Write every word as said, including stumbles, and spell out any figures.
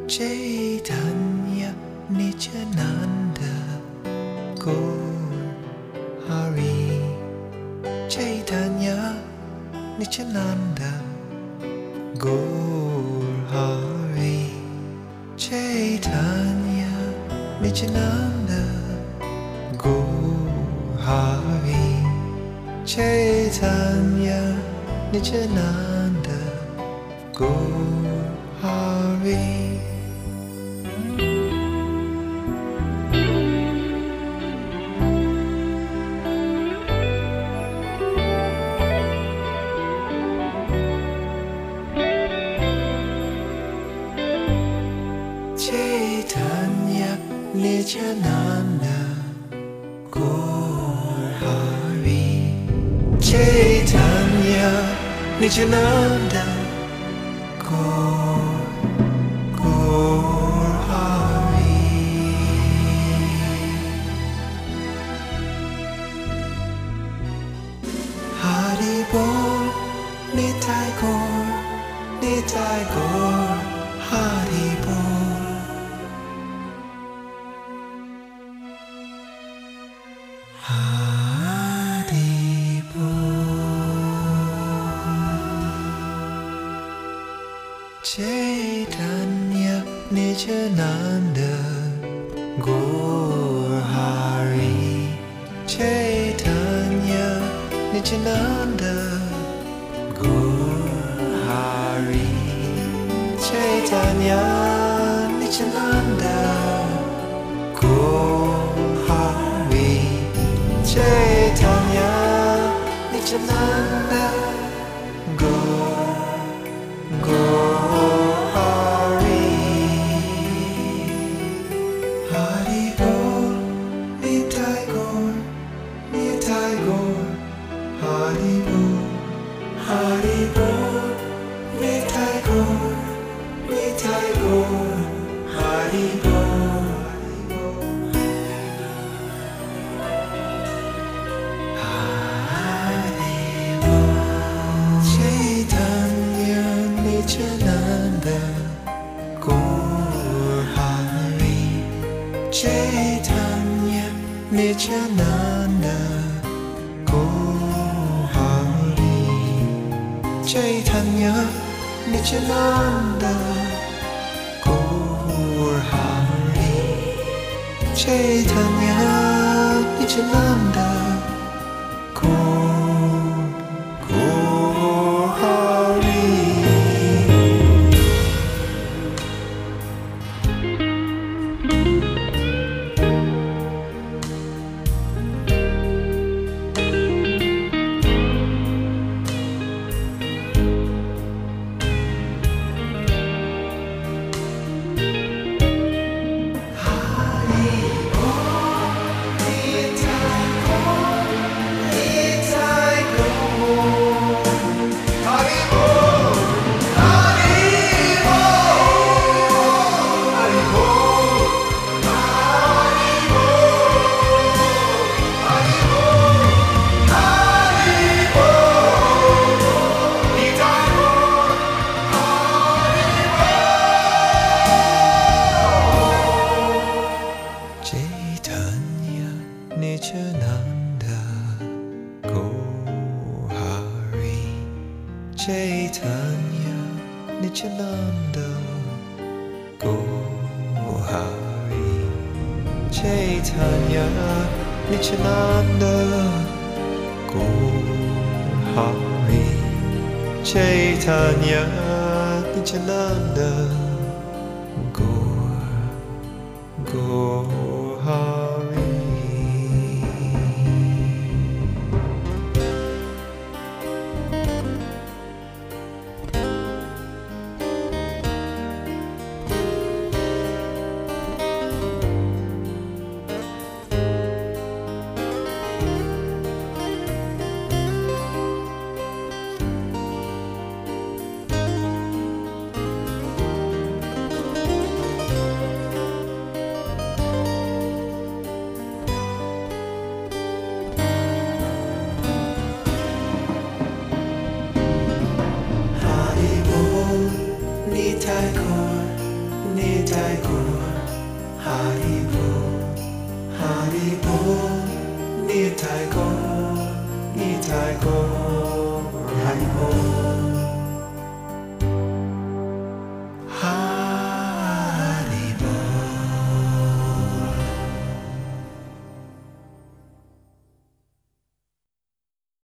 Chaitanya Nityananda Gaur Hari Chaitanya Nityananda Gaur Hari Chaitanya Nityananda Gaur Hari Chaitanya Nityananda Gaur Hari Chaitanya Nityananda Gaur Hari Chaitanya Nityananda Gaur Gaur Hari Hari Bol Nitai Gaur Nitai Gaur Hari Bol Chaitanya Nityananda Gaur Hari Chaitanya Nityananda Gaur Hari Chaitanya Nityananda Gaur Hari Chaitanya Nityananda Gaur Gaur Hari Hari Bol Nitai Gaur Nitai Gaur Hari Bol Hari Bol Nitai Gaur Nitai Gaur Hari Bol Hari Bol Chaitanya Nityananda Gaur Hari Chaitanya Nityananda Gaur Hari Chaitanya Nityananda Gaur Hari Chaitanya Nityananda Gaur Gaur Hari Chaitanya Nityananda Gaur Hari Chaitanya Nityananda Gaur Hari Chaitanya Nityananda Gaur Hari Chaitanya Nityananda Gaur Gaur Hari Haribo Haribo นิทายของ